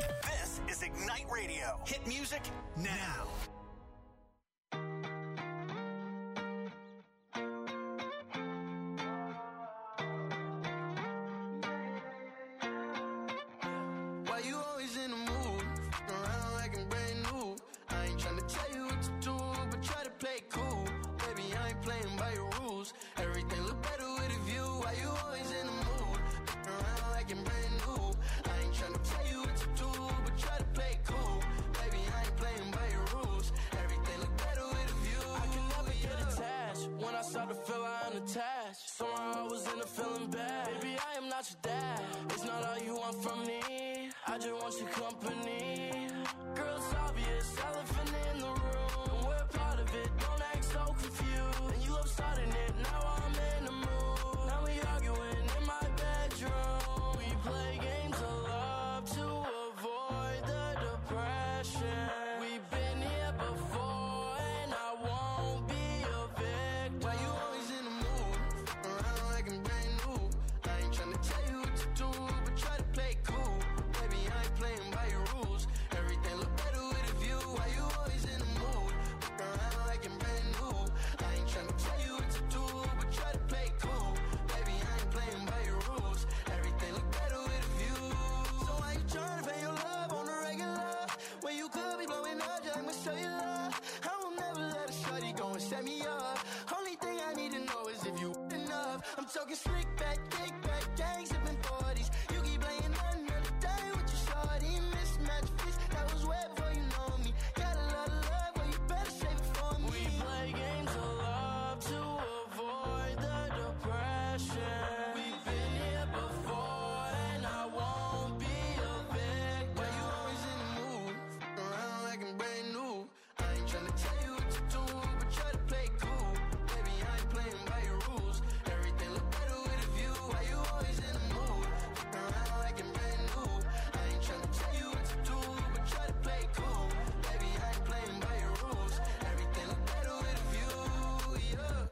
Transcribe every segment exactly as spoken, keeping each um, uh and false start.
This is Ignite Radio. Hit music now. Why you always in the mood? Around like I'm brand new. I ain't tryna tell you what to do, but try to play it cool. Baby, I ain't playing by your rules. Everything look better with a view. Why you always in the mood? Around like I'm brand new. I ain't tryna tell you what to do, but try to play it cool. Baby, I ain't playing by your rules. Everything look better with a view. I can never get attached. When I start to feel I am attached, somehow I was in a feeling bad. Baby, I am not your dad. It's not all you want from me. I just want your company. Girl, it's obvious, elephant in the room. We're part of it, don't act so confused. And you love starting it, now I'm in the mood. Now we arguing in my bedroom. We play games of love to avoid the depression. We've been here before and I won't be a victim. Why you always in the mood? Around like I'm brand new. I ain't tryna tell you what to do, but try to play it cool. Baby, I ain't playing by your rules. Everything look better with a view. Why you always in the mood? Around like I'm brand new. I ain't tryna tell you what to do, but try to play it cool. Baby, I ain't playing by your rules. Everything look better with a view. So why you tryna pay your love on the regular? When you could be blowing up, just I'ma show you love. I will never let a shorty go and set me up. Only thing I need to know is if you enough. I'm talking slick back, kick back, gang sipping forties. You keep playing another day with your shorty. Mismatch fish, that was way before you know me. Got a lot of love, but you better save it for me. We play games of love to avoid the depression. We've been here before and I won't be a victim. Why you always in the mood? Around like I'm brand new. I ain't tryna tell you what to do, but try to play it cool. Baby, I ain't playing by your rules. Everything look better with a view. Why you always in the mood? Around like I'm brand new. I ain't tryna tell you what to do, but try to play it cool. Baby, I ain't playing by your rules. Everything look better with a view, yeah.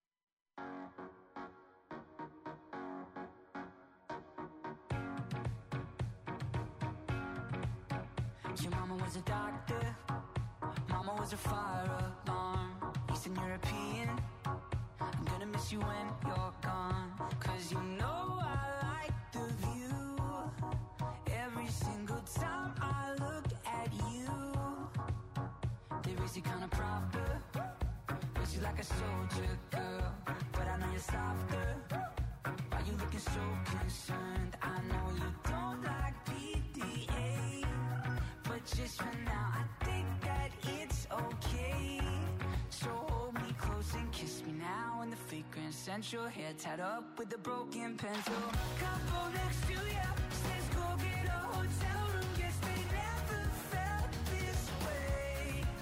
Your mama was a doctor, mama was a fire alarm. Eastern European, I'm gonna miss you when you're gone. Cause you know I like the view. Every single time I look at you, they raise you kinda proper. Raise you like a soldier, girl. But I know you're softer. Why you looking so concerned? I know you don't like P D A, but just for now, I think that it's okay. So hold me close and kiss me now in the fake Grand Central. Hair tied up with a broken pencil. Couple next to ya says go get a hotel room. Guess they never felt this way.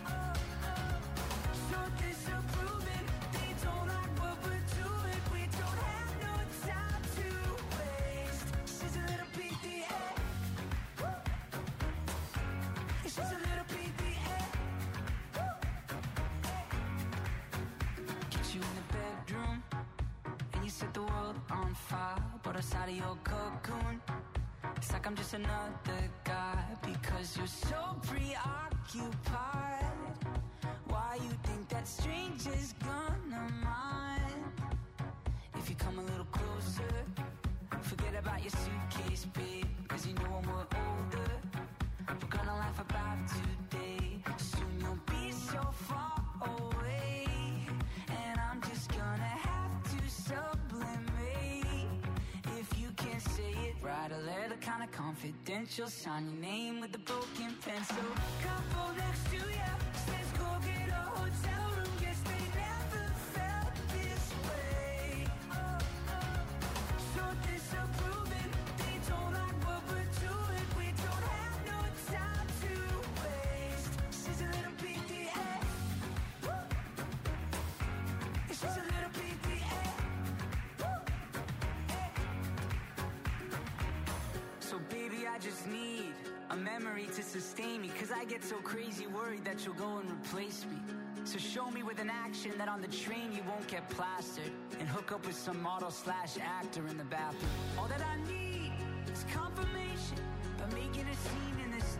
So disapproving, they don't like what we're doing. We don't have no time to waste. She's a little P D A. She's a little P D A. Get you in the bedroom, and you set the world on fire. But outside of your cocoon, it's like I'm just another guy. Because you're so preoccupied. Why you think that stranger's gonna mind? If you come a little closer, forget about your suitcase, babe. Cause you know when we're older, we're gonna laugh about today. Soon you'll be so far away, and I'm just gonna have to sublimate. If you can't say it, write a letter kinda confidential. Sign your name with a broken pencil. Couple next to ya says go get a hotel room. Guess they never felt this way. So disapproving, they don't like what we're doing. We don't have no time to waste. She's a little P D A. She's a little P D A. So baby, I just need a memory to sustain me. Cause I get so crazy worried that you'll go and replace me. So show me with an action that on the train you won't get plastered, and hook up with some model slash actor in the bathroom. All that I need is confirmation by making a scene in the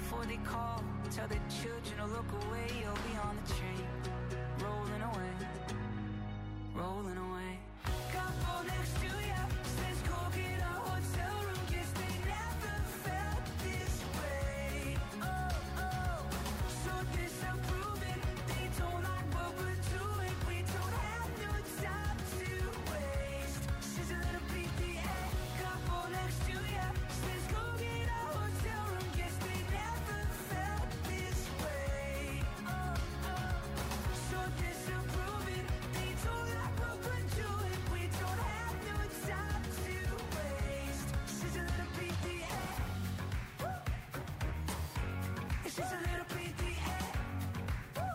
before they call. Tell the children to look away. You'll be on the train, rolling away, rolling away. Couple next to you says go get a hotel room. Guess they never felt this way. Oh, oh, so disapproving. They don't like what we're doing. We don't have no time to waste. She's a little P D A. Couple next to you says go get a hotel room. Guess they never felt this way. Oh, oh, so disapproving. They don't like what we're doing. We don't have no time to waste. She's a little P D A. Woo. She's a little P D A. Woo.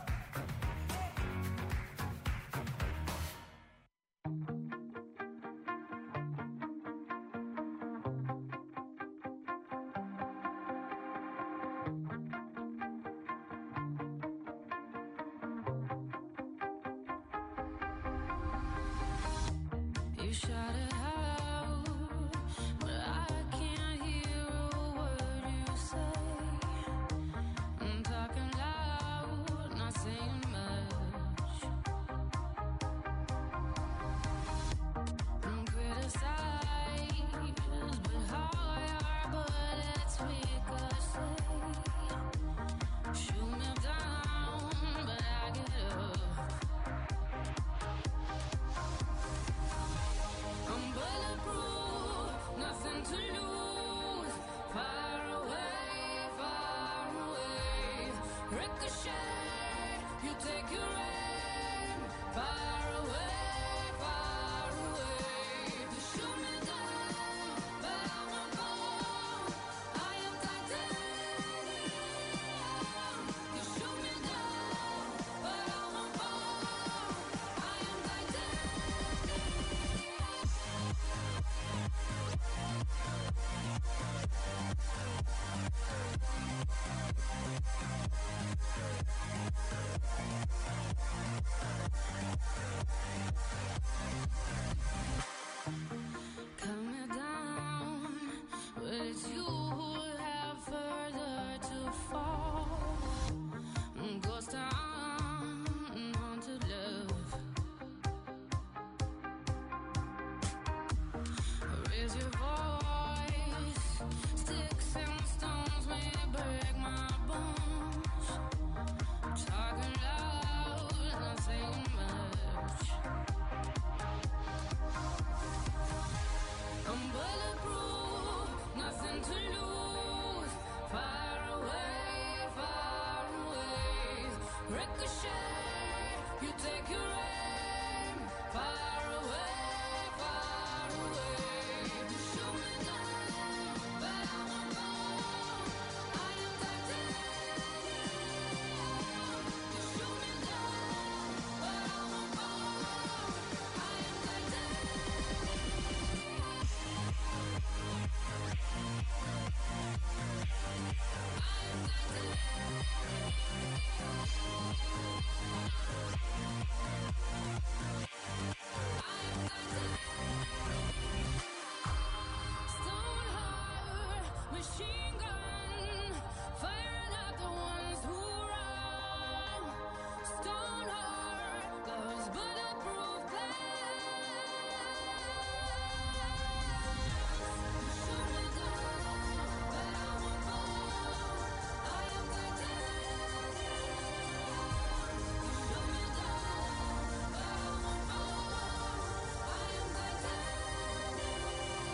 You shout it out, but I can't hear a word you say. I'm talking loud, not saying much. I'm criticized, but hard, but it's ricochet. Shoot me down, but I get up. I'm bulletproof, nothing to lose. Far away, far away. Ricochet, you take your aim. Far away, far away. You shoot me down, but I won't fall. I am titanium. You shoot me down, but I won't fall. I am titanium. Calm me down, but it's you who have further to fall. Ghost town, haunted love. Raise your voice, sticks and stones may break my bones. Talking loud, not saying much. I'm bulletproof, nothing to lose. Far away, far away. Ricochet, you take your aim. Far away, far away. You shoot me down, but I won't fall. I am titanium. You shoot me down, but I won't fall. I am titanium. Stone heart, machine gun, firing at the ones who run. Stone heart, those bulletproof glass. Shoot me down, but I won't fall. I am titanium. Shoot me down, but I won't fall. I am titanium.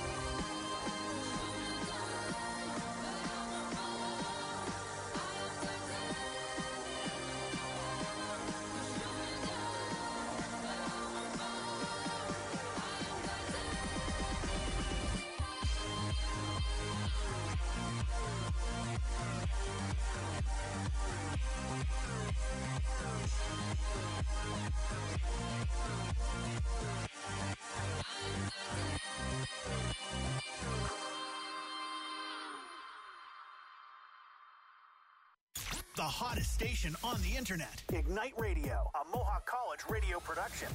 The hottest station on the internet. Ignite Radio, a Mohawk College radio production.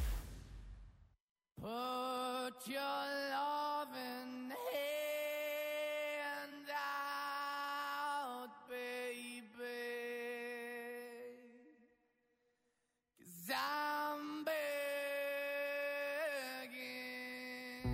Put your loving hand out, baby.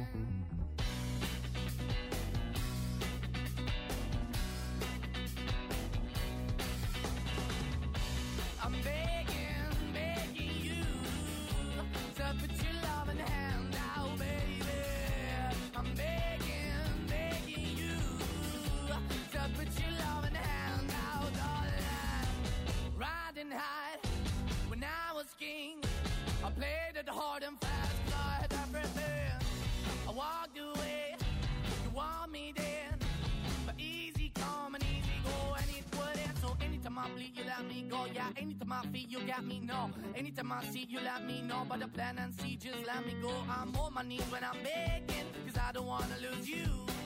I'm begging, begging you to put your loving hand out, baby. I'm begging, begging you to put your loving hand out, darling. Riding high when I was king, I played it hard and fast, like everything. I walked away, you want me then, but easy come and easy go, and it wouldn't. So anytime I bleed, you let me go. Yeah, anytime I feel, you got me, no. Anytime I see, you let me know. But the plan and see, just let me go. I'm on my knees when I'm begging, cause I don't wanna lose you.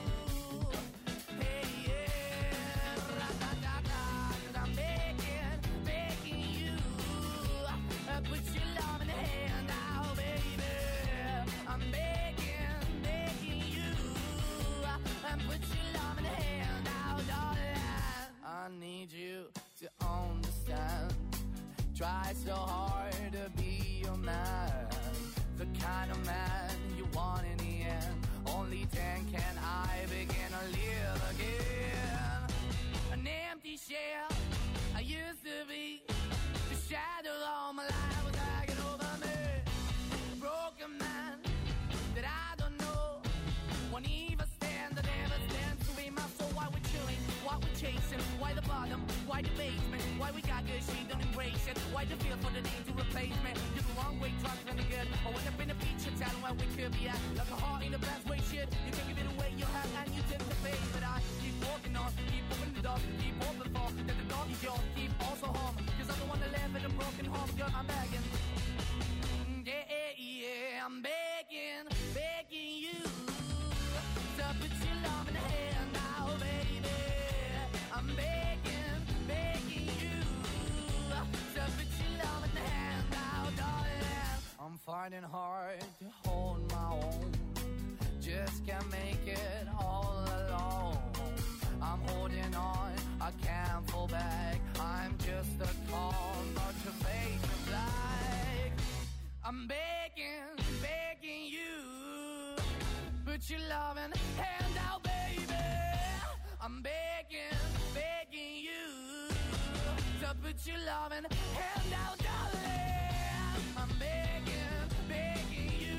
Hey, yeah, ra-da-da-da, cause I'm begging, begging you. Uh, put your love in the hand now, baby. I'm begging, begging you. Uh, put your love in the hand now, darling. I need you to understand. Try so hard to be your man, the kind of man you want in the end. Only then can I begin to live again. An empty shell I used to be, the shadow all my life was hanging over me. Broken man that I don't know, won't even stand, that never stands to be my soul. Why we're chilling, why we're chasing, why the bottom, why the basement, why we got good, she don't embrace it. Why the feel for the need to replace me? You're the wrong way, trying to be good. I went up in a feature town where we could be at, like a heart in the best way, shit. You can give it away, you have, and you tend to pay. But I keep walking on, keep opening the door, keep open for that the door is yours, keep also home. Cause I'm the one that live in a broken home, girl, I'm begging. Yeah, yeah, yeah, I'm begging, begging you to put your love in the hand now, baby. I'm begging, begging you to put your love in the hand now, darling. I'm fighting hard to hold my own, just can't make it all alone. I'm holding on, I can't fall back. I'm just a call, motivation black. I'm begging, begging you, put your loving hand out, baby. I'm begging, begging you to put your loving hand out, darling. I'm begging, begging you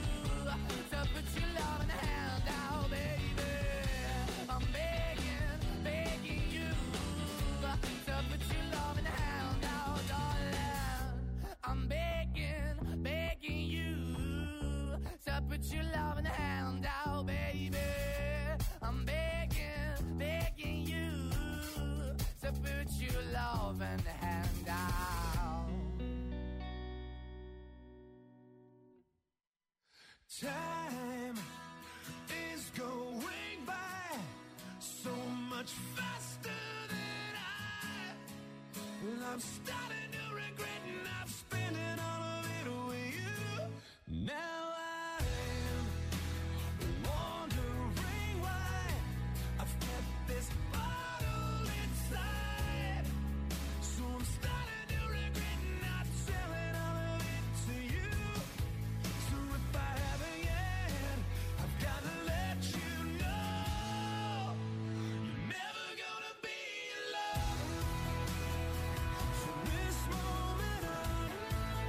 to put your loving hand out, baby. I'm begging, begging you to put your loving hand out, darling. I'm begging, begging you to put your loving hand out, baby. I'm begging, begging you to put your loving hand out. Time is going by so much faster than I. Well, I'm starting to regret, and I've spent it all of it with you. Now I am wondering why I've kept this bottle inside. So I'm starting to regret not selling all of it to you. So if I haven't yet, I've got to let you know you're never gonna be alone. From this moment on,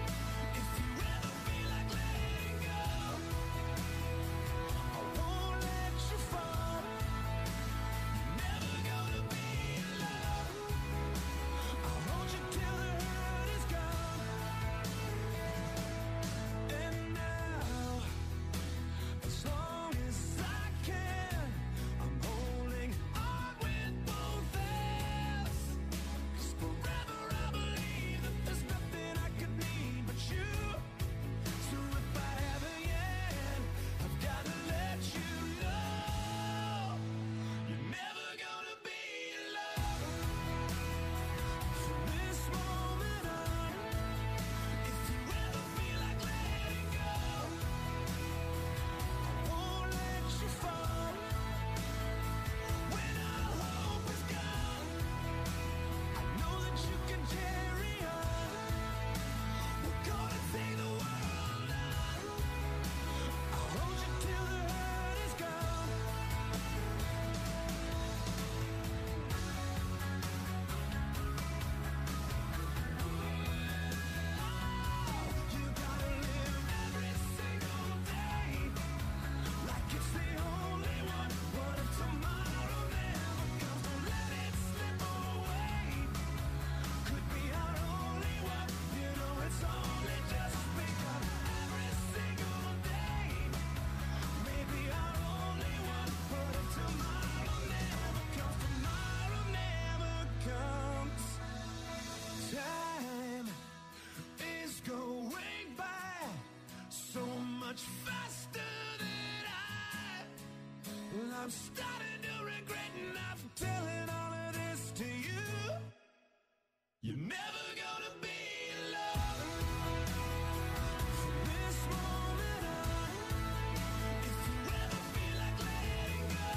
I'm starting to regret not telling all of this to you. You're never gonna be alone from this moment on. If you ever feel like letting go,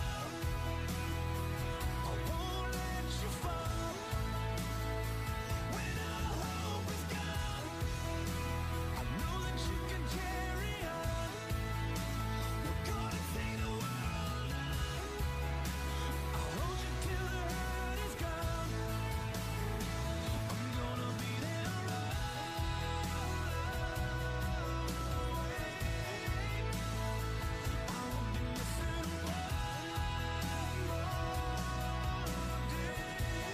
I won't let you fall. When all hope is gone, I know that you can carry on. We're gonna take the world on. I'll hold you till the hurt is gone. I'm gonna be there always. I won't be missing one more day.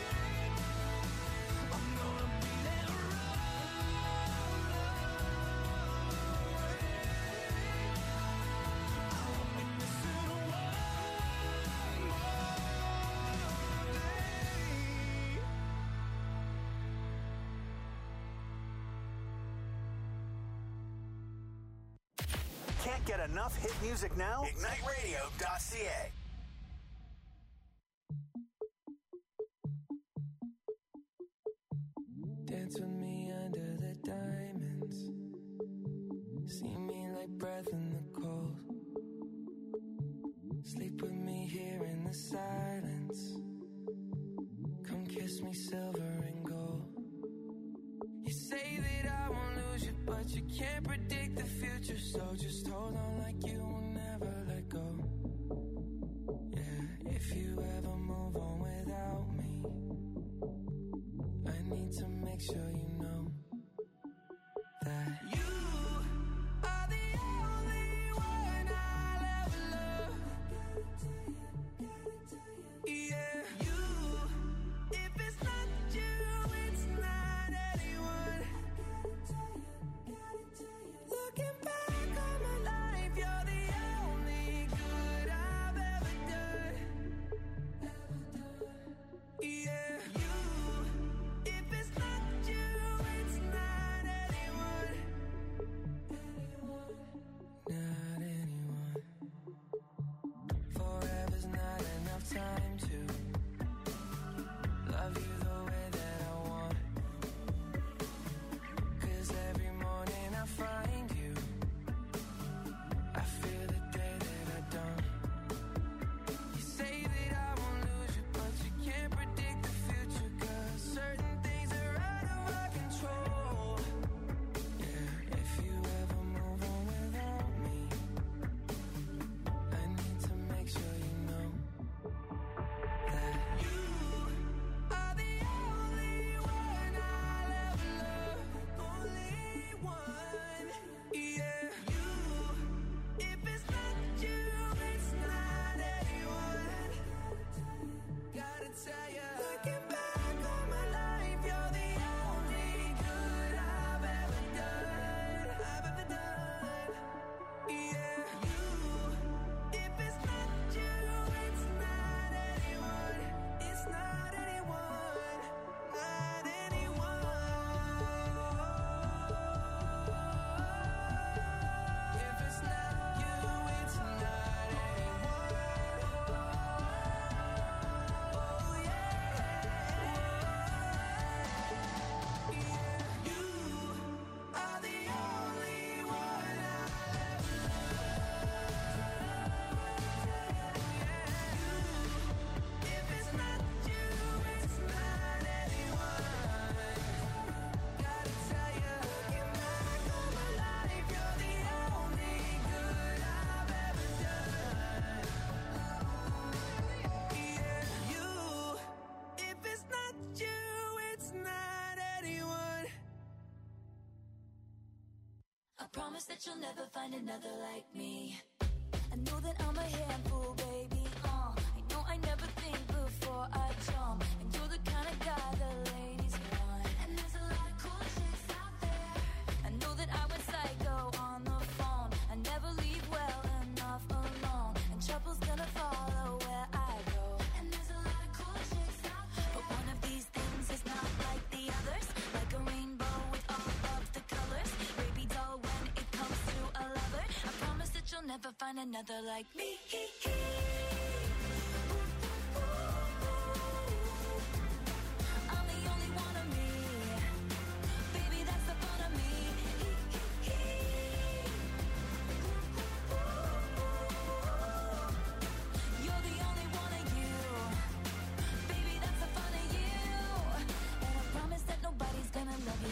I'm gonna be there Can't get enough hit music now? ignite radio dot c a. Dance with me under the diamonds. See me like breath in the cold. Sleep with me here in the silence. Come kiss me silver and gold. You say that I won't lose you, but you can't predict the future. So just hold on like you will never let go. Yeah, if you ever move on without me, I need to make sure you know that you are the only one I'll ever love. Yeah, you. If it's not you, it's not anyone. Looking back on my life, you're the only good I've ever done. Yeah, you. If it's not you, it's not anyone. Not anyone. Forever's not enough time to love you the way that I want. 'Cause every morning I find you, I feel the day that I don't. You say that I won't lose you, but you can't predict the future. 'Cause certain things are out of our control. Yeah, if you ever move on without me, I need to make sure you know that you are the only one I'll ever love. Only one. Yeah, you. If it's not you, it's not anyone. Gotta tell ya. Looking back on my life, you're the only good I've ever done. I've ever done. Yeah, you. If it's not you, it's not anyone. It's not anyone. Not anyone. If it's not you, it's not anyone. Oh yeah. Yeah, you are the only one I'll ever love. If it's not you, it's not anyone. Gotta tell ya, looking back on my life, you're the only good I've ever done. Yeah, you. If it's not you, it's not anyone. I promise that you'll never find another like me. I know that I'm a handful, baby. Uh, I know I never think before I jump, and you're the kind of guy the ladies want. And there's a lot of cool chicks out there. I know that I went psycho on the phone. I never leave well enough alone, and trouble's gonna follow where I go. And there's a lot of cool chicks out there, but one of these things is not like the others. Like a rainbow with all of the colors. Baby doll, when it comes to a lover, I promise that you'll never find another like me.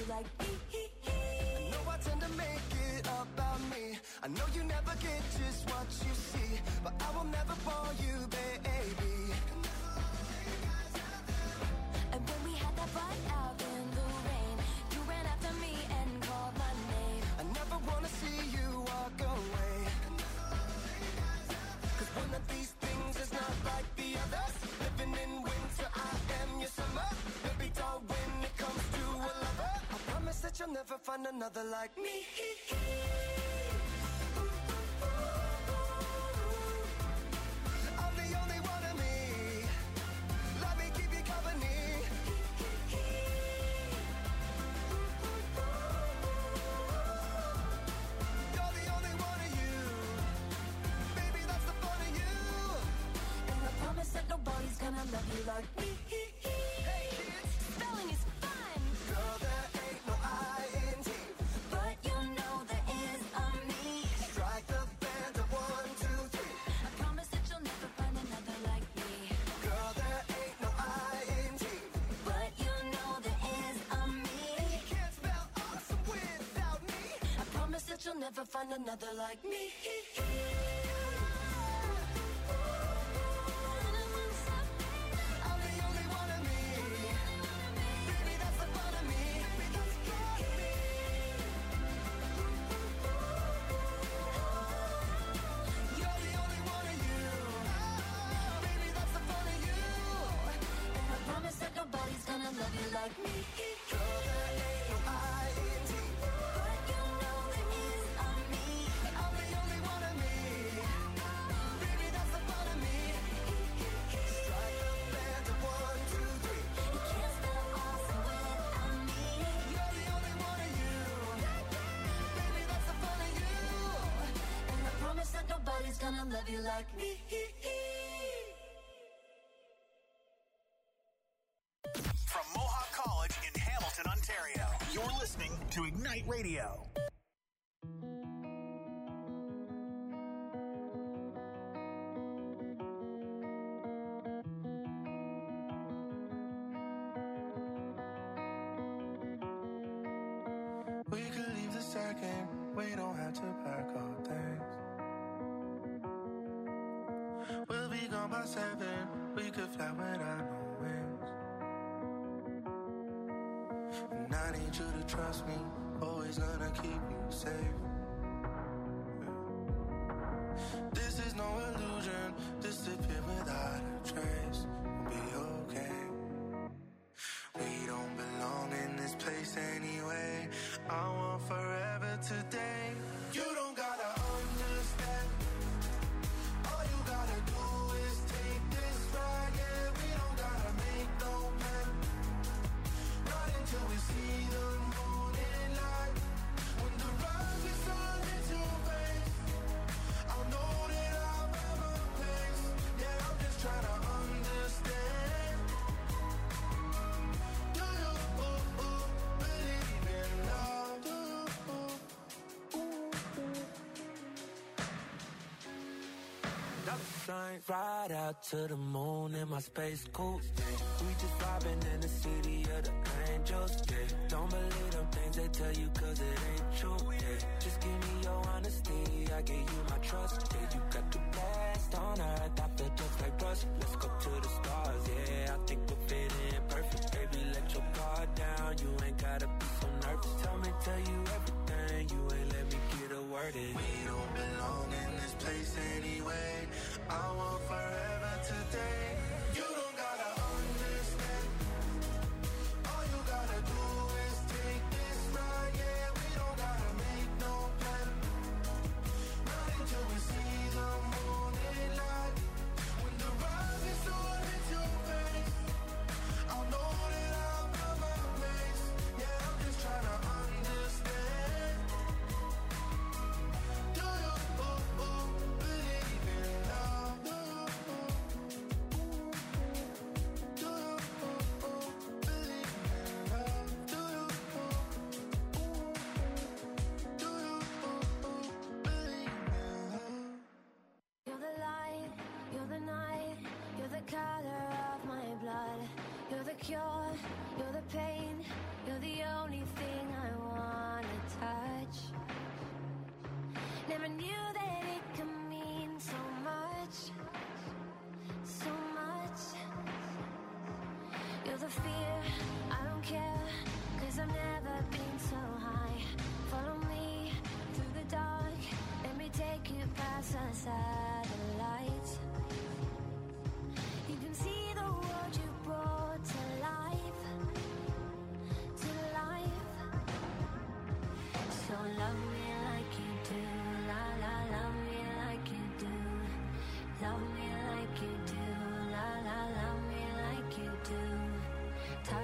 like me. I know I tend to make it about me. I know you never get just what you see, but I will never fall you, baby. And when we had that fight out in the rain, you ran after me and called my name. I never wanna see you walk away, cause one of these things is not like the others. Living in winter, I am your summer. Baby doll, when it comes to a lover, I promise that you'll never find another like me. I'm the only one of me. Let me keep you company. You're the only one of you. Baby, that's the fun of you. And I promise that nobody's gonna love you like me. Hey kids, Spelling is fun, girl, there ain't no I in T. but you know there is a me. Strike the band of one, two, three. I promise that you'll never find another like me. Girl, there ain't no I in T. But you know there is a me. You can't spell awesome without me. I promise that you'll never find another like me. I'm the only one of me. Baby, that's the fun of me. Baby, that's the fun of me. You're the only one of you. Baby, that's the fun of you. And I promise that nobody's gonna love you like me. Girl, there ain't no I in T. But you know there is a me. I'm the only one of me. Baby, that's the fun of me. Strike the band of one, two, three. You can't spell awesome without me. You're the only one of you. Baby, that's the fun of you. And I promise that nobody's gonna love you like me. From Mohawk College in Hamilton, Ontario, you're listening to Ignite Radio. We could leave the second, we don't have to pack all things. We'll be gone by seven, we could fly without no wings. And I need you to trust me, always gonna keep you safe. This is no illusion, disappear without a trace. We'll be okay. We don't belong in this place anyway. I want forever today. You don't gotta understand. All you gotta do is take this ride. Yeah, we don't gotta make no plan. Not until we see the morning light. When the rising sun hits your face, I'll know that I'm at my place. Yeah, I'm just trying to understand. Do you ooh, ooh, believe in love? Do you ooh, ooh, ooh. Dollar signs, ride out to the moon in my space coupe. We just vibing in the city of the angels. Yeah. Don't believe them things they tell you cause it ain't true. Yeah. Just give me your honesty, I give you my trust. Yeah, you got the best on earth, I feel just like rust. Let's go to the stars, yeah, I think we'll fit in perfect. Baby, let your guard down, you ain't gotta be so nervous. Tell me, tell you everything, you ain't let me get a word in. We don't belong in this place anyway. I want forever today. You don't gotta understand. All you gotta do is take this ride. Yeah, we don't gotta make no plan. Not until we see the morning light. When the rising sun hits your face, I'll know that I'm at my place. Yeah, I'm just trying to understand.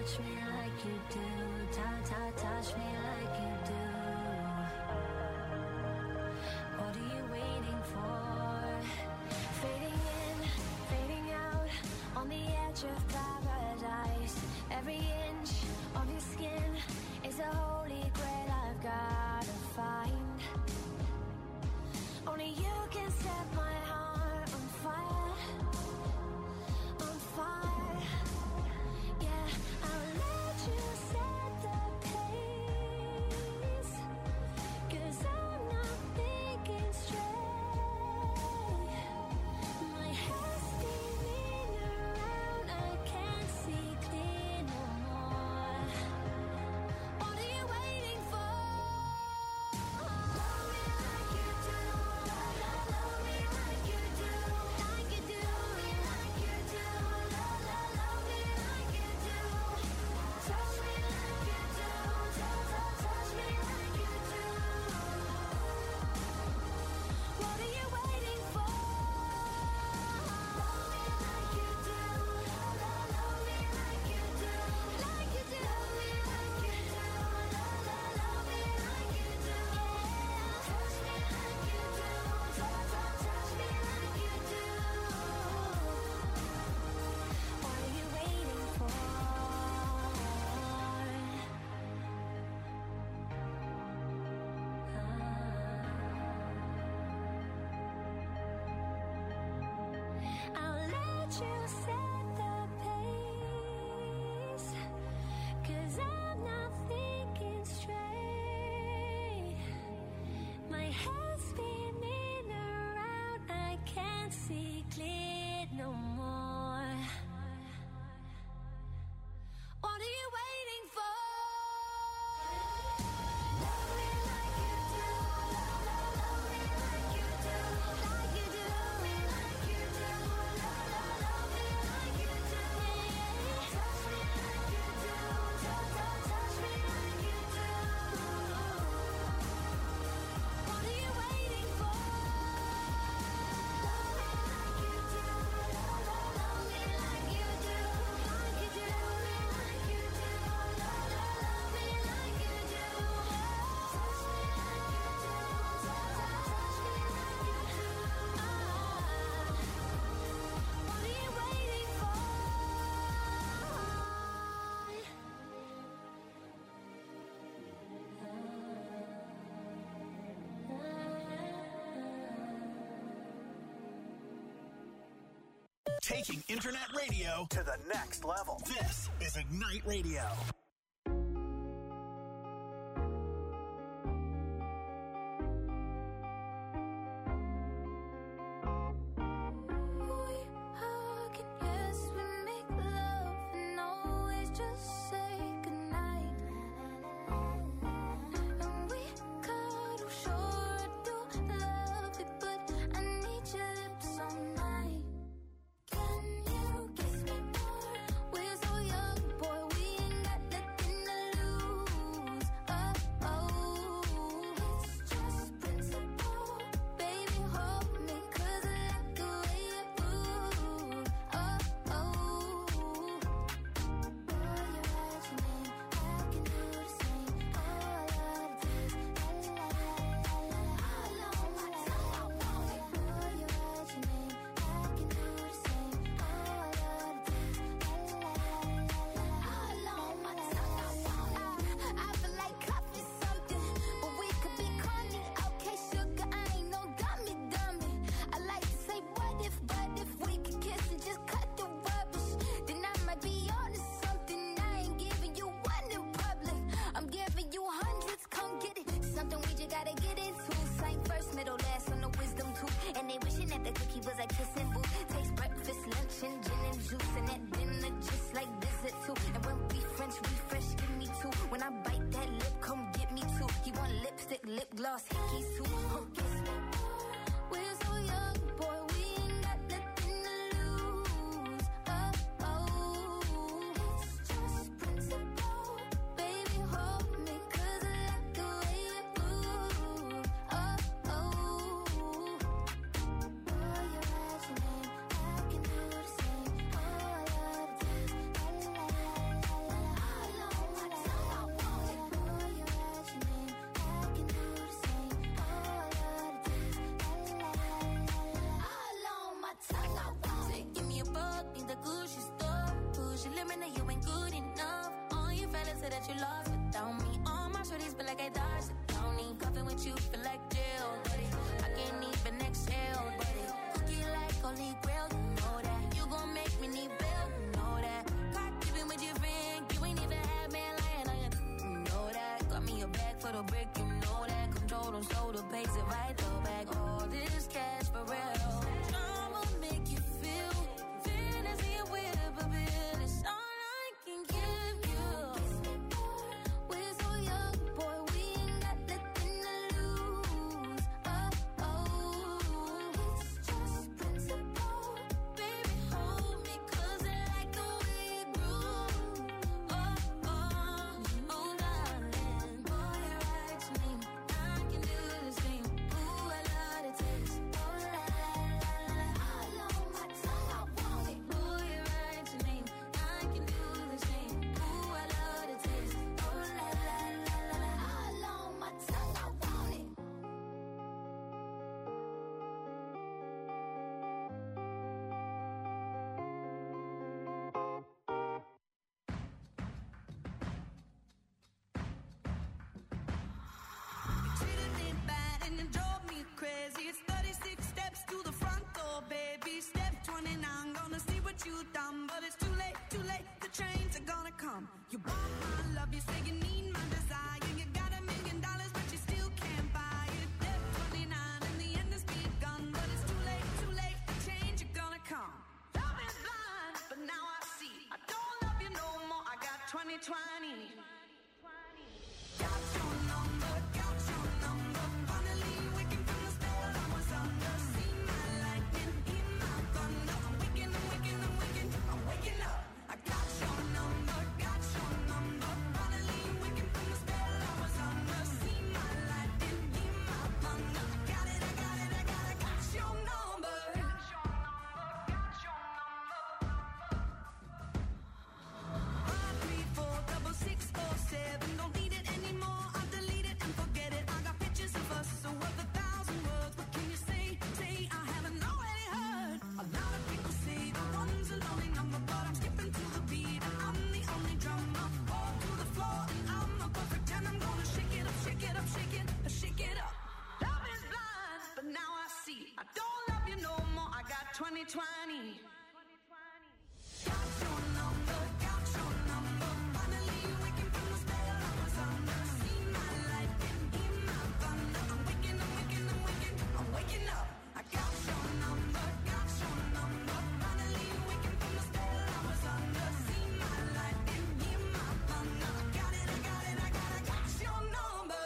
touch me like you do. Ta- ta- touch me like you do. What are you waiting for? Fading in, fading out, on the edge of paradise. Every inch of your skin is a holy grail I've gotta find. Only you can set my heart on fire, on fire. Yeah, I'll let you set the pace, 'cause I'm not thinking straight. My head's spinning around, I can't see clear no more. What are you waiting for? Love me like you do, love, love, love me like you do, like you do, me like you do, love, love, love me like you do, touch me like you do, touch, touch, touch me like you do. What are you waiting for? Love me like you do, love, love, love me like you do, like you do, me like you do, love, love, love me like you do, touch me like you do, touch, touch, touch me like you do. What are you waiting for? I'll let you set the pace, 'cause I'm not thinking straight. My head's spinning around, I can't see clear no more. What are you waiting for? Love me like you do, love, love, love me like you do, like you do, me like you do, love, love, love me like you do, touch me like you do, touch, touch, touch me like you do. What are you waiting for? Love me like you do, love, love, love me like you do, like you do, me like you do, love, love, love me like you do, touch me like you do, touch, touch, touch me like you do. What are you waiting for? Taking internet radio to the next level. This is Ignite Radio. We hug and yes, we make love and always just say goodnight. And we cuddle, sure I do love it, but I need your lips all night. Can you kiss me more? We're so young, boy, we ain't got nothing to lose. Oh, oh, it's just principle. Baby, hold me, 'cause I like the way you move. Oh, oh, boy, you write your name, I can do the same. All I love to taste, la la la la la la. All on my tongue, I want it. Boy, you write your name, I can do the same. All I love to taste, la la la la la. All on my tongue, I want it. I feel like coffee something, but we could be corny. Okay, sugar, I ain't no dummy, dummy. I like to say what if, but if we could kiss and just cut the rubbish, then I might be onto something. I ain't giving you one in public, I'm giving you hundreds. Come get it, something we just gotta get into. Same first, middle, last on the wisdom tooth. And they wishing that the cookie was a kissing booth. Taste breakfast, lunch, and gin and juice, and that dinner just like visit too. And when we French refresh, give me two. When I bite that lip, come get me two. He want lipstick, lip gloss, hickeys too. Huh, kiss me more. We're so young, boy, we ain't got nothing to lose. Oh, oh, it's just principle. Baby, hold me, 'cause I like the way you move. Oh, oh, boy, you write your name, I can do the same. All I love to taste, la la la la la la. you lost without me. All my shorties feel like I dodged the county. Coughing with you feel like jail, buddy. I can't even exhale, buddy. Cookie like holy grail, you know that. You gon' make me need bail, you know that. Caught keeping with your friend, you ain't even had man lying on you, you know that. Got me a bag for the brick, you know that. Control them, so the pace if I throw back all this cash for real. I'ma make you feel fantasy and whip a bit. It's all I can give you. We're so young, boy, we ain't got nothing to lose. Oh, oh, it's just principle. Baby, hold me, 'cause I like the way you groove. Oh, oh, oh, darling, boy, you're right to me. I can do the same. Ooh, I love the taste. Oh, la, la, la, la. All on my tongue, I want it. Boy, you're right to me. I can do the same. Ooh, I love the taste. Oh, la, la, la, la, la. All on my tongue, I want it. Treated me bad and you drove me crazy. It's thirty-six steps to the front door, baby. Step twenty-nine, gonna see what you done. But it's too late, too late, the trains are gonna come. You want my love, you say you need my desire. You got a million dollars, but you still can't buy it. Step twenty-nine, and the end has begun. But it's too late, too late, the change are gonna come. Love is blind, but now I see. I don't love you no more, I got twenty twenty. Got your number, got your number. Finally waking from the spell I was under. See my lightning, hear my thunder. I'm waking, I'm waking, I'm waking, I'm waking up. I got your number, got your number. Finally waking from the spell I was under. See my lightning, hear my thunder. I got it, I got it, I got it, got your number. Got your number, got your number. Five, three, four, double six, four, seven. Don't need it anymore. I'll delete it and forget it. I got pictures of us, so worth a thousand words. What can you say? Say I haven't already heard. A lot of people say the one's a lonely number, but I'm skipping to the beat and I'm the only drummer. Fall to the floor and I'm a perfect ten. I'm gonna shake it up, shake it up, shake it, shake it up. Love is blind, but now I see. I don't love you no more. I got twenty twenty. Got your number, got your number. Finally waking from the spell I was under. See my lightning, hear my thunder. I'm waking, I'm waking, I'm waking, I'm waking up. I got your number, got your number. Finally waking from the spell I was under. See my lightning, hear my thunder. I got it, I got it, I got it, got your number.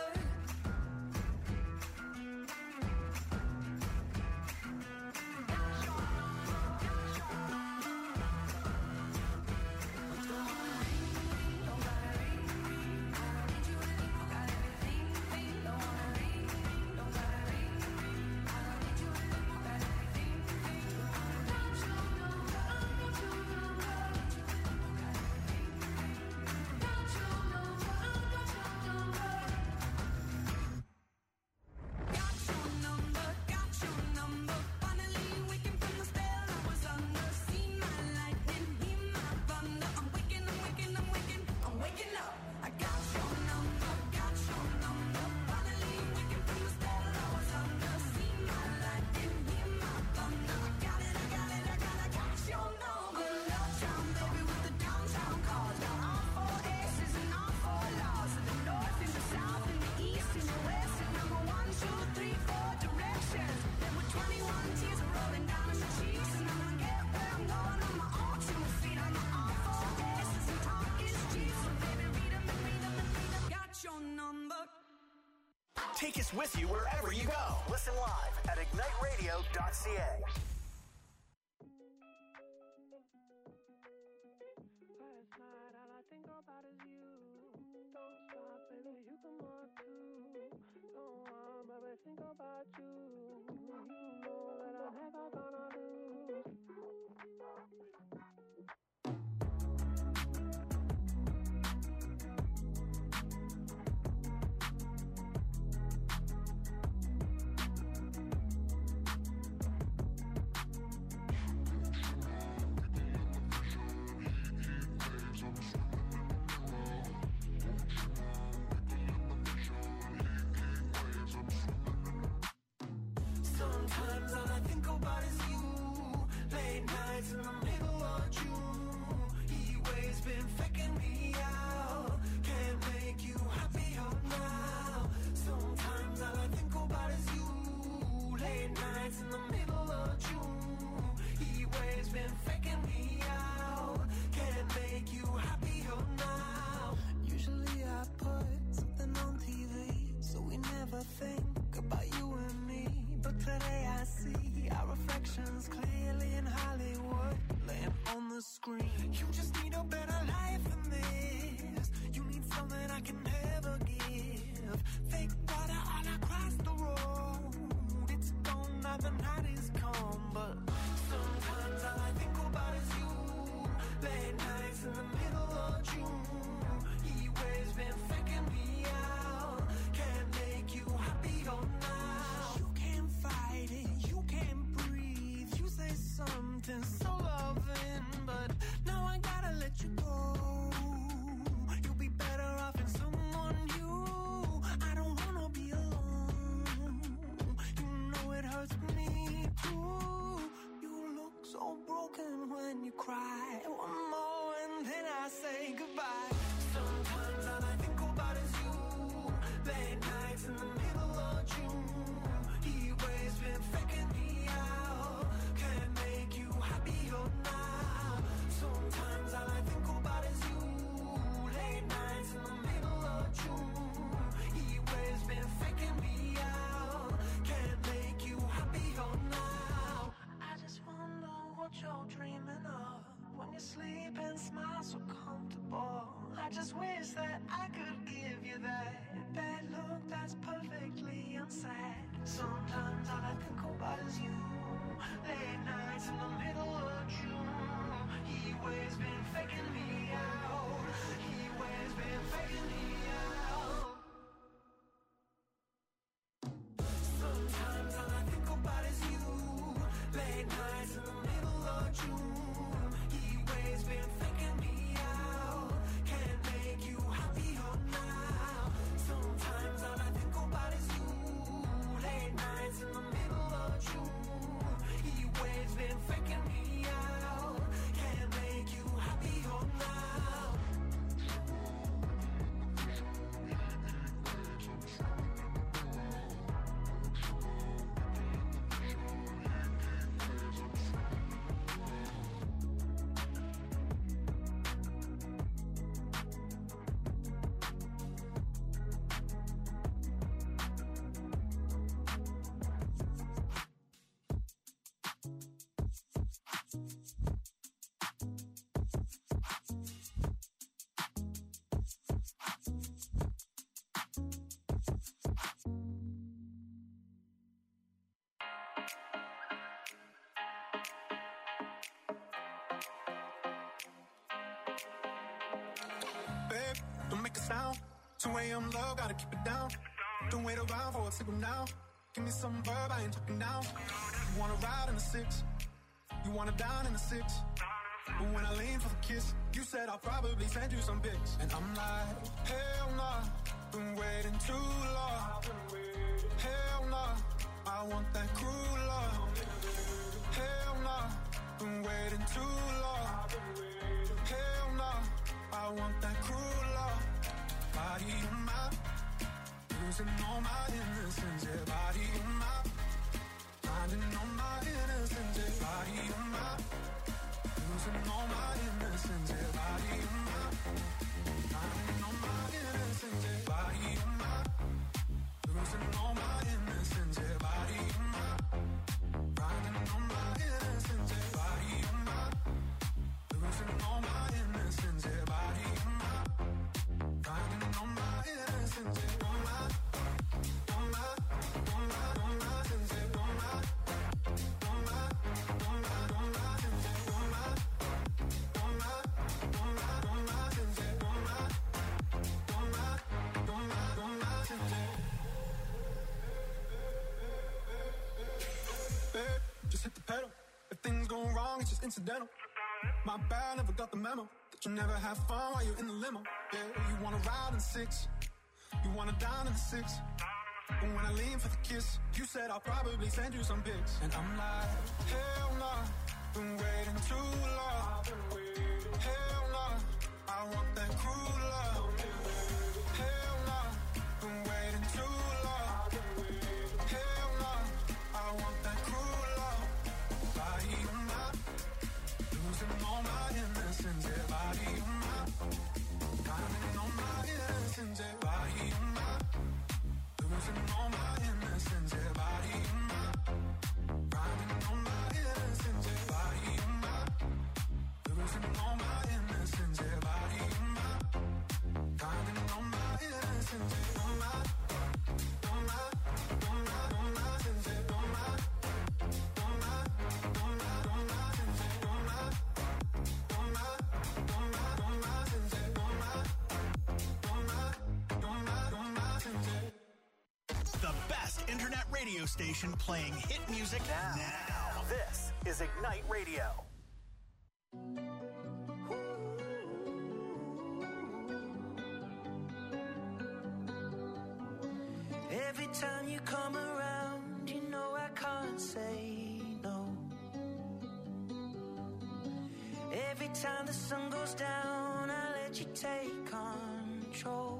Got your number, got your number. Finally waking from the spell I was under. See my lightning, hear my thunder. I'm waking, I'm waking, I'm waking, I'm waking up. I got your number, got your number. Finally waking from the spell I was under. See my lightning, hear my thunder. I got it, I got it, I got it, got your number. In Uptown, baby, with the downtown cars. Now all four aces and all four laws. In the north, in the south, in the east, in the west. And number one, two, three, four directions. There were twenty-one tears rolling down in my cheeks. And I'm gonna get where I'm going on my own two feet. On my all four aces and talk is cheap. So baby, read 'em and read 'em and read 'em. Got your number. Take us with you wherever you go. Listen live at ignite radio dot c a. Last night, all I think about is you. Don't stop, baby, you can walk too. Don't want, baby, think about you. You know that I'm never gonna lose. Sometimes all I think about is you. Late nights in the middle of June. He always been faking me out. He always been faking me out. Sometimes all I think about is you. Late nights in the middle of June. He always been faking me out. Can't make you happier now. Sometimes all I think about is you. Late nights in the middle of June. He always been faking me out. Can't make you happier now. Babe, don't make a sound. two a.m. love, gotta keep it down. Don't wait around for a signal now. Give me some verb, I ain't talking now. You wanna ride in the six, you wanna down in the six. But when I lean for the kiss, you said I'll probably send you some pics. And I'm like, hell nah, been waiting too long. Hell nah, I want that cruel love. Hell nah, been waiting too long. Hell nah, I want that cruel love. Body on my, losing all my innocence. Yeah, body on my, finding all my innocence. Yeah, body on my, losing all my innocence. Yeah, body on my, finding all my innocence. Yeah, body on my, losing all my innocence. Yeah, body on my, finding all my innocence. Yeah, body on my, losing all my innocence. Yeah, body on my, finding all my innocence. Yeah, on my, on my, on my, on my innocence. Yeah, on my, on my, on my, on my innocence. Yeah, on my, on my, on my, on my innocence. Yeah, on my, on my, on my, on my innocence. Babe, just hit the pedal. If things go wrong, it's just incidental. My bad, never got the memo that you never have fun while you're in the limo. Yeah, you wanna ride in the six, you wanna dine in the six. But when I lean for the kiss, you said I'll probably send you some pics. And I'm like, hell nah, been waiting too long. Hell nah, I want that cruel love. Hell nah, been waiting too long. Hell nah, I want that cruel love. Body on my, losing all my innocence. Yeah, body on my, finding all my innocence. Yeah, body on my, losing all my innocence. Yeah, body on my, finding all my innocence. Yeah, body on my, losing all my innocence. Yeah, body on my, finding all my innocence. Yeah, on my, on my, on my, on my innocence. Yeah, on my, on my, on my, on my innocence. Yeah, on my, on my, on my, on my innocence. Yeah, on my, on my, on my, on my innocence. The best internet radio station playing hit music now. now. This is Ignite Radio. Every time you come around, you know I can't say no. Every time the sun goes down, I let you take control.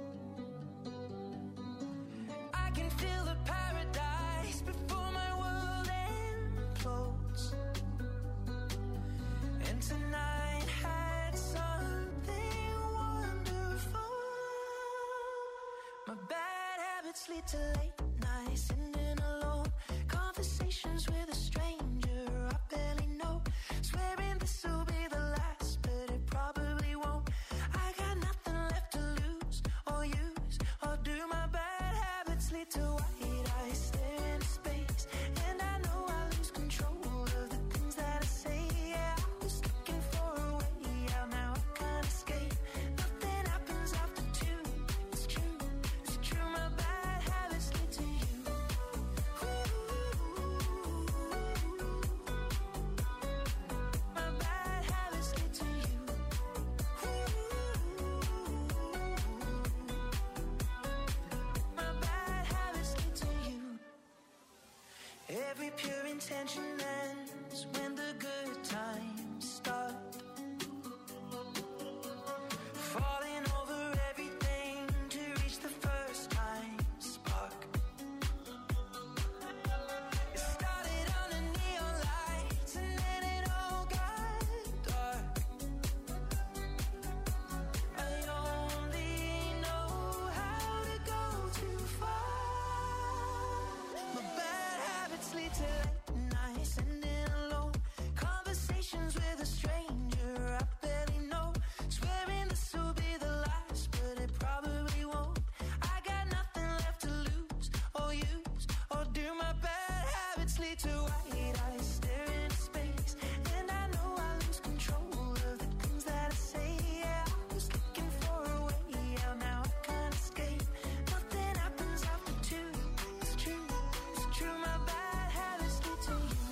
I can feel the paradise before my world implodes. And tonight had something wonderful. My bad habits lead to late nights, sitting alone. Conversations with a stranger I barely know. Swearing this will be the last, but it probably won't. I got nothing left to lose or use or do. My bad habits lead to white eyes staring tension ends when the good times start. Falling over everything to reach the first time spark. It started under neon lights and then it all got dark. I only know how to go too far. My bad habits lead to late nights and in alone conversations with a stranger I barely know. Swearing this will be the last, but it probably won't. I got nothing left to lose or use or do. My bad habits lead to white eyes staring into space, and I know I lose control of the things that I say. Yeah, I was looking for a way out, now I can't escape. Nothing happens after two. It's true, it's true. My bad habits lead to you.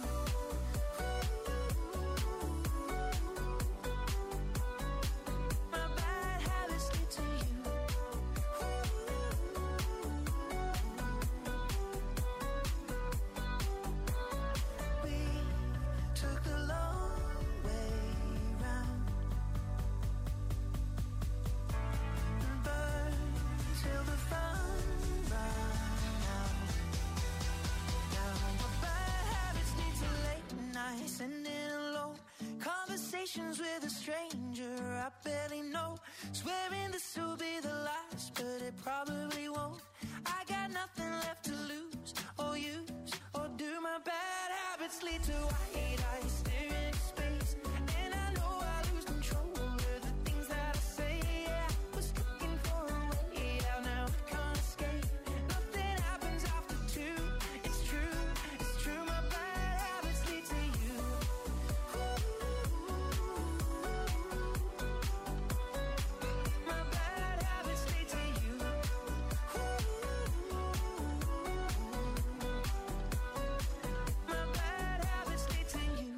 My bad habits lead to you. We took the long way round and burned till the fun ran out. Now my bad habits lead to late nights and in alone conversations with a stranger I barely know. Swearing this will be the last, but it probably won't. I got nothing left to lose or use or do. My bad habits lead to white eyes staring into space, and I know I lose control of the things that I say. Yeah, I was looking for a way out, now I can't escape. Nothing happens after two. It's true, it's true. My bad habits lead to you. My bad habits lead to you. My bad habits lead to you.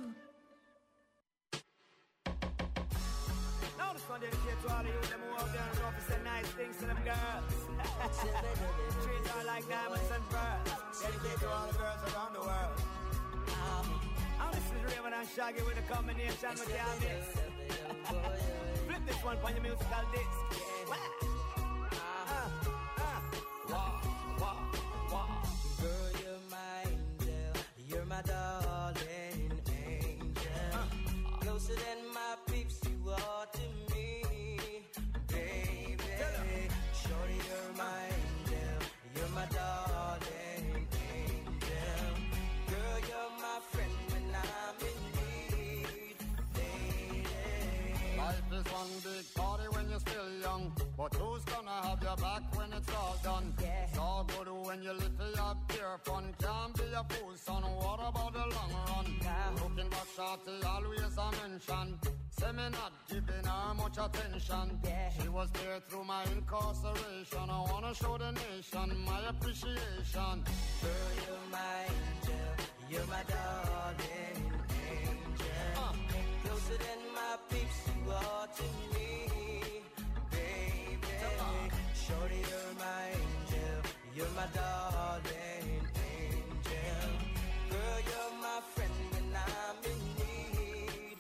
Now this one dedicated to all of you them who out there and go for say nice things to them girls. Treat her like diamonds and pearls. Dedicated to all the girls around the world. And this is Raven and Shaggy with a combination with your mix. Flip this one on your musical disc. Wah. Ah, ah. Wah, wah, wah. Girl, you're my angel. You're my darling angel. Closer than my peeps, you are to me, baby. Shorty, you're my angel. You're my darling angel. Girl, you're my friend when I'm in need, lady. Life is one big party when you're still young, but who's gonna have your back when it's all done? Yeah. It's all good when you live for your pure fun. Can't be a fool, son. What about the long run? Nah. Looking back, shorty, always a mention. Say me not giving her much attention. Yeah. She was there through my incarceration. I wanna show the nation my appreciation. Girl, you're my angel. You're my darling angel. Uh. Closer than my peeps, you are to me, baby. Shorty, you're my angel. You're my darling angel. Girl, you're my friend when I'm in need,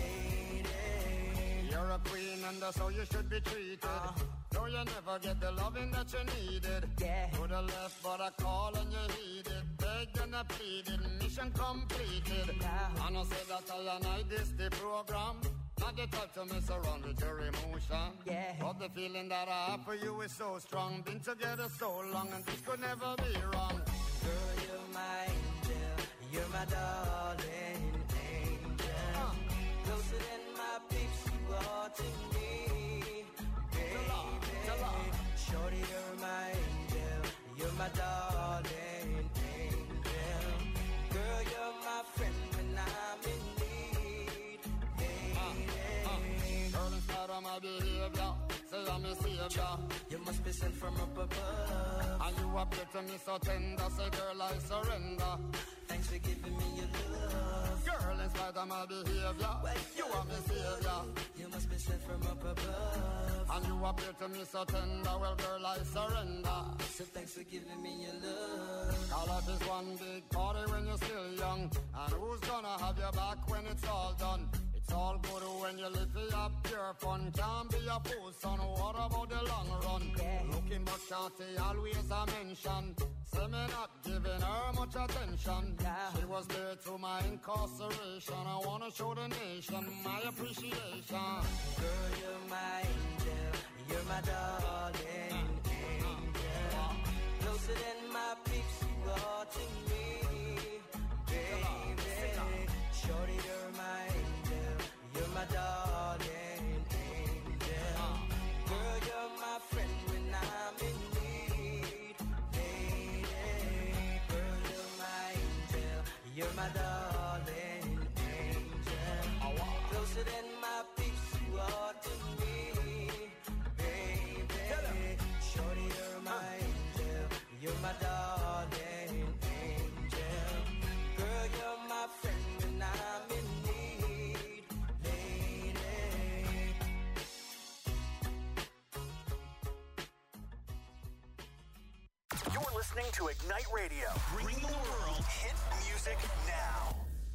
lady. You're a queen and that's how you should be treated. Uh. Though you never get the loving that you needed. Yeah. To the left, but I call and you heeded. Begged and I pleaded, mission completed. Nah. And I said that I and I this the program. Not the type to mess around with your emotion. Yeah. But the feeling that I have for you is so strong. Been together so long and this could never be wrong. Girl, you're my angel. You're my darling angel. Uh. Closer than my peeps, you are to me, baby. Shorty, you're my angel. You're my darling angel. Girl, you're my friend when I'm in need, lady. Girl, in spite of my behavior, say I'm a savior. You must be sent from up above. And you appear to me so tender. Say, girl, I surrender. Thanks for giving me your love. Girl, in spite of my behavior, you are my savior. You must be sent from up above. And you appear to me so tender. Well, girl, I surrender. So thanks for giving me your love. All life is one big party when you're still young. And who's gonna have your back when it's all done? It's all good when you live it up, pure fun. Can't be a fool, son. What about the long run? Yeah. Looking but can't say always a mention. Say me not giving her much attention. Yeah. She was there to my incarceration. I wanna show the nation my appreciation. Girl, you're my angel. You're my darling angel. Closer than my peeps, you are to me, baby. Shorty, you're my angel. You're my darling angel. Girl, you're my friend when I'm in need, lady. Girl, you're my angel. You're my darling angel. Closer than my peeps, you are to me, baby. Shorty, you're my angel. You're my darling angel. Girl, you're my friend when I'm in need, lady. You're listening to Ignite Radio, bringing the world hit music now.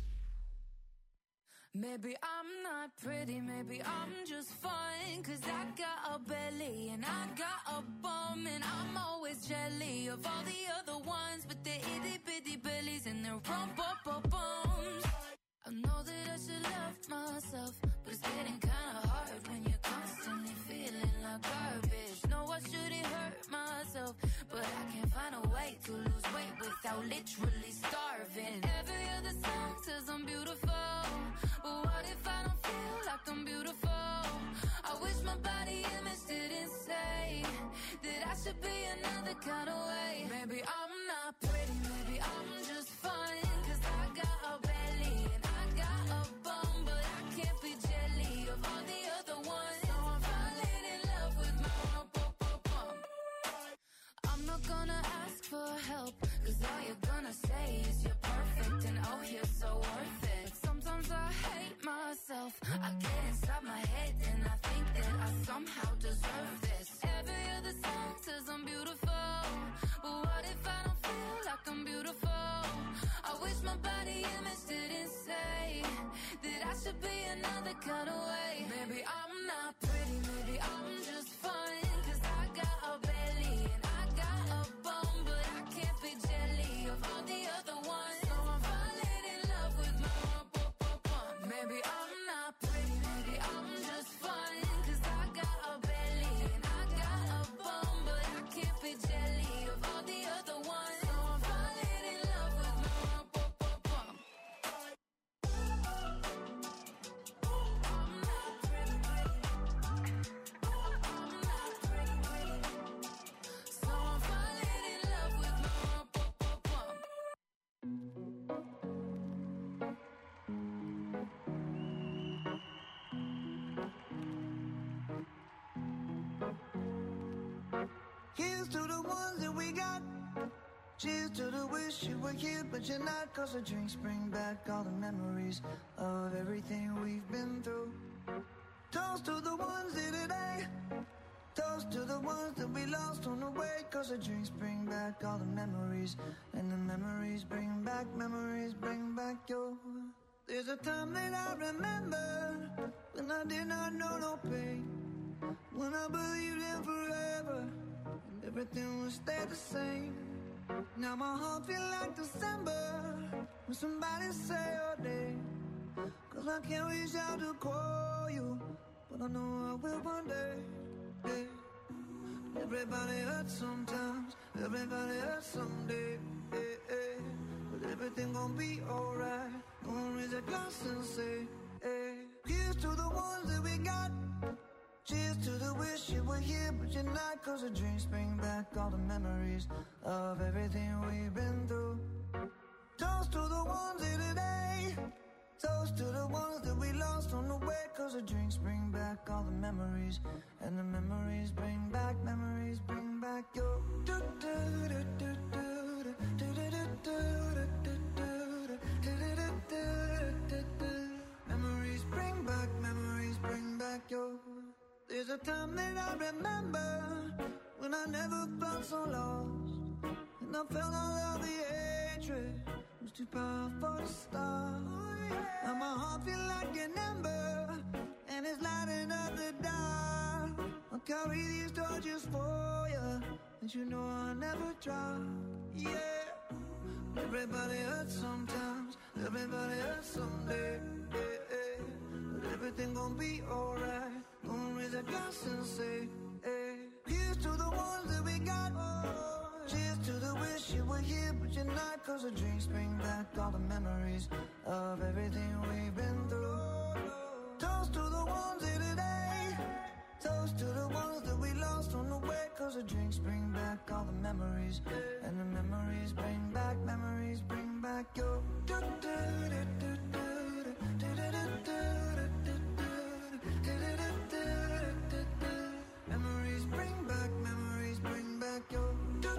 Maybe I'm not pretty, maybe I'm just fine. Cause I got a belly and I got a bum. And I'm always jelly of all the other ones. But they're itty bitty bellies and their rump up up bums. I know that I should love myself, but it's getting kinda hard when you're constantly feeling like garbage. No, I shouldn't hurt myself, but I can't find a way to lose weight without literally starving. Every other song says I'm beautiful, but what if I don't feel like I'm beautiful? I wish my body image didn't say that I should be another kind of way. Maybe I'm not pretty, maybe I'm just fine. Cause I got a belly and I got a bum, but I can't be jelly of all the other ones. So I'm falling in love with my bum, bum, bum. I'm not gonna ask for help, cause all you're gonna say is you're perfect and oh, you're so worth it. But sometimes I hate myself, I get inside my head and I think that I somehow deserve this. Every other song says I'm beautiful, but what if I don't feel like I'm beautiful? I wish my body image didn't say that I should be another kind of way. Maybe I'm not pretty, maybe I'm just fine. Cause I got a belly and I got a bum, but I can't be jelly of all the other ones. So I'm falling in love with my bum, bum, bum. Maybe I'm not pretty, maybe I'm just fine. Cause I got a belly and I got a bum, but I can't be jelly of all the other ones. So I'm falling in love with my bum, bum, bum. I'm not pretty, pretty. I'm not pretty, pretty. So I'm falling in love with my bum, bum, bum. Here's to the ones that we got. Cheers to the wish you were here, but you're not. Cause the drinks bring back all the memories of everything we've been through. Toast to the ones here today. Toast to the ones that we lost on the way. Cause the drinks bring back all the memories. And the memories bring back, memories bring back your. There's a time that I remember when I did not know no pain. When I believed in forever and everything would stay the same. Now my heart feel like December when somebody say your name. Cause I can't reach out to call you, but I know I will one day. Yeah. Everybody hurts sometimes, everybody hurts someday. Yeah, yeah. But everything gon' be alright. Gonna raise a glass and say, hey. Here's to the ones that we got. Cheers to the wish you were here, but you're not. Cause the drinks bring back all the memories of everything we've been through. Toast to the ones here today. Toast to the ones that we lost on the way. Cause the drinks bring back all the memories. And the memories bring back, memories bring back your. Memories bring back, memories bring back your. There's a time that I remember when I never felt so lost. And I felt all of the too powerful to stop. And my heart feel like an ember, and it's lighting up the dark. I'll carry these torches for you, and you know I'll never drop. Yeah. Everybody hurts sometimes, everybody hurts someday. Yeah, yeah. But everything gon' be alright. Gonna raise a glass and say, hey. Here's to the ones that we got. Oh, cheers to the wish you were here, but you're not. Cause the drinks bring back all the memories of everything we've been through. Toast to the ones here today. Toast to the ones that we lost on the way. Cause the drinks bring back all the memories. And the memories bring back, memories bring back your. Memories bring back, memories bring back your.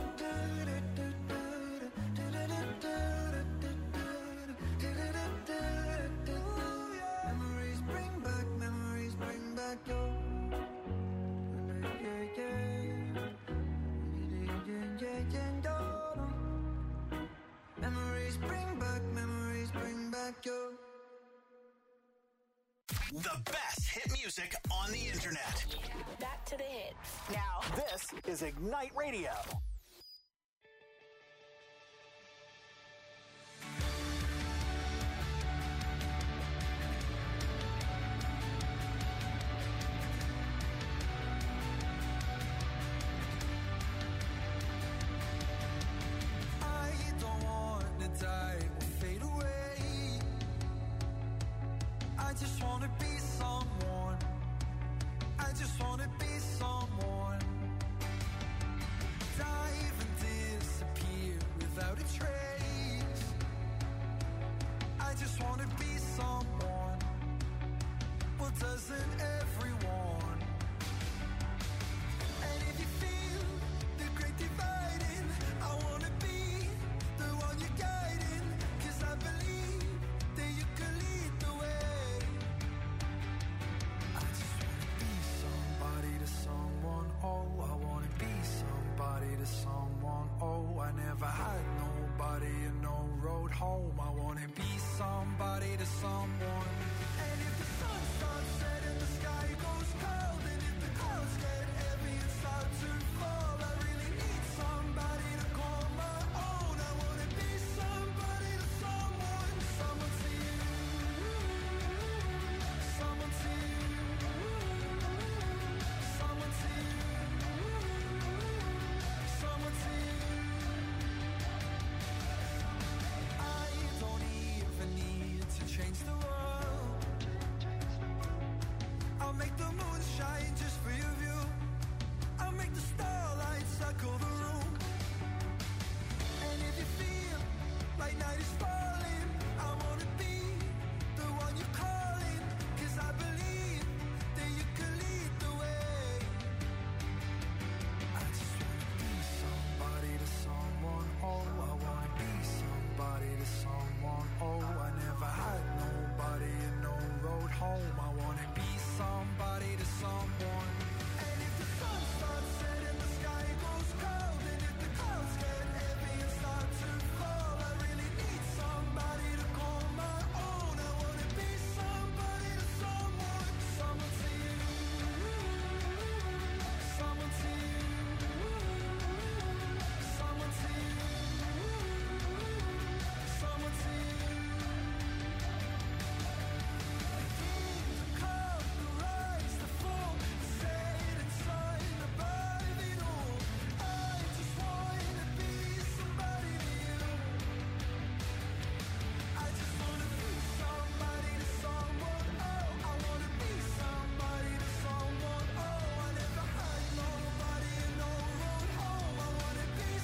Memories bring back, memories bring back your. Memories bring back, memories bring back your. The best hit music on the internet. Back to the hits. Now, this is Ignite Radio. I just wanna be someone. I just wanna be someone. Dive and disappear without a trace. I just wanna be someone. Well, doesn't everyone? And if you feel the great dividing, I wanna be the one you're guiding. Cause I believe that you can lead the way. I just wanna be somebody to someone. Oh, I wanna be somebody to someone. Oh, I never had nobody and no road home. I wanna be somebody to someone.